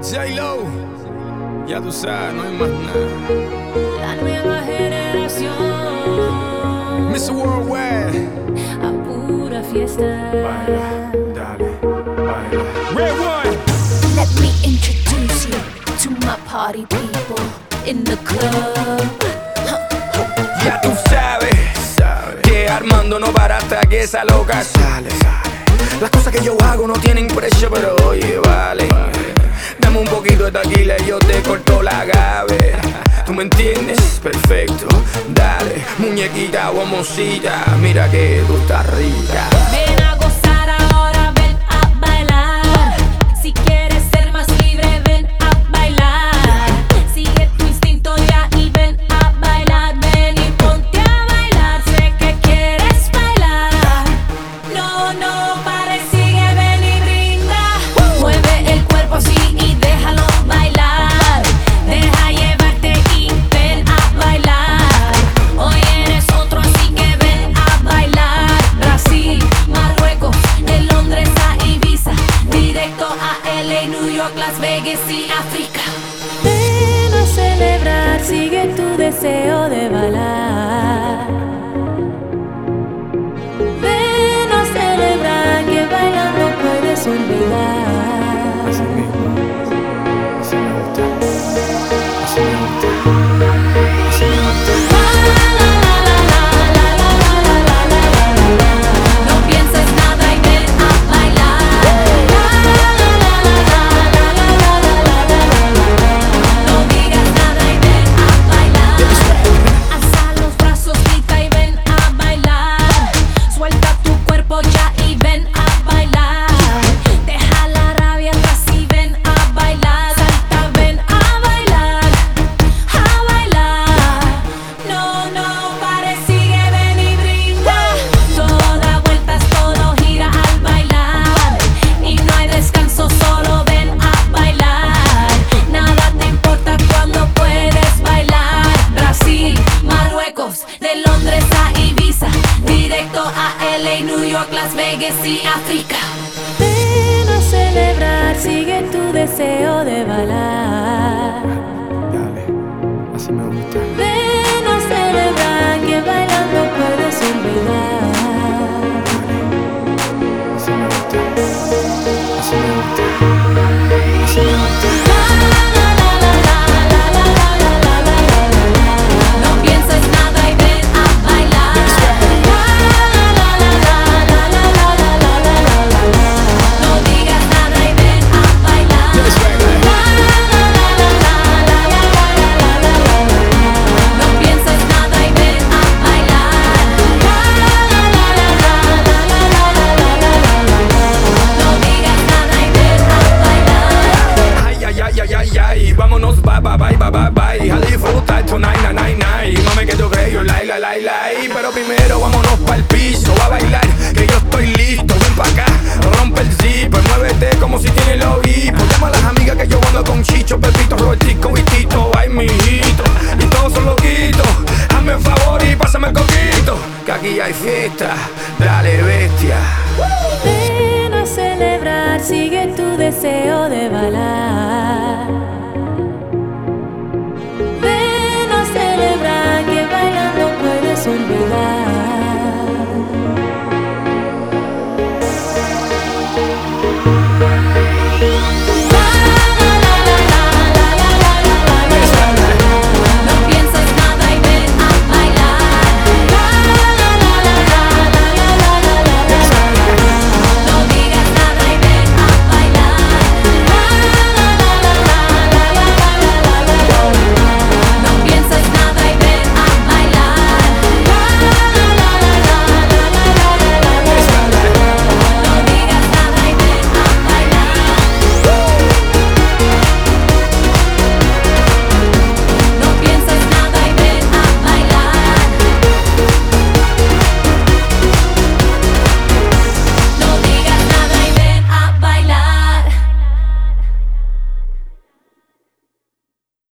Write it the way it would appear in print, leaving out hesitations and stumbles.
J-Lo, ya tú sabes, no hay más nada. La nueva generación, Mr. Worldwide, a pura fiesta. baila, dale, baila. Red One. Let me introduce you to my party people in the club. Ya tú sabes que Armando no para hasta que esa loca sale. Las cosas que yo hago no tienen precio, pero oye, vale. Dame un poquito de tequila y yo te corto la agave. ¿Tú me entiendes? Perfecto, dale. Muñequita o mocita, mira que tú estás rica. Ven a gozar ahora, ven a bailar. Si quieres ser más libre, ven a bailar. Sigue tu instinto ya y ven a bailar. Ven y ponte a bailar, sé que quieres bailar. No, no pares, sigue, ven y brinda. Mueve el cuerpo así y déjalo bailar. Deja llevarte y ven a bailar. Hoy eres otro, así que ven a bailar. Brasil, Marruecos, de Londres a Ibiza, directo a LA, New York, Las Vegas y África. Ven a celebrar, sigue tu deseo de bailar. Ven a celebrar que bailando puedes olvidar. Así mismo, así me gusta, así me gusta, así me gusta. No pienses nada y ven a bailar. No digas nada y ven a bailar. Alza los brazos, grita y ven a bailar. Suelta tu cuerpo ya y ven a bailar. Deja la rabia atrás y ven a bailar. Salta, ven a bailar, a bailar. No, no pares, sigue, ven y brinda. Todo da vueltas, todo gira al bailar. Y no hay descanso, solo ven a bailar. Nada te importa cuando puedes bailar. Brasil, Marruecos, de Londres a Ibiza, directo a LA, New York, Las Vegas y África. Ven a celebrar, sigue tu deseo de bailar. Dale, así me gusta. Ven a celebrar que bailando puedes olvidar. Así me gusta, así me gusta, así me gusta. No pienses nada y ven a bailar. No digas nada y ven a bailar. No pienses nada y ven a bailar. No digas nada y ven a bailar. Ay, ay, ay, ay, ay, ay, vámonos, bye, bye, bye, bye, bye, bye. A disfrutar tonight, night, night, night. Mami, que yo creo, like, like, like, like. Pero primero vámonos pa'l piso a bailar, que yo estoy listo. Ven pa' acá, rompe el zipper, muévete como si tienes los hipos. Llama a las amigas que yo ando con Chicho, Pepito, Robertico y Tito. Ay, mijito, y todos son loquitos. Hazme un favor y pásame el coquito, que aquí hay fiesta, dale bestia. Ven a celebrar, sigue tu deseo de bailar.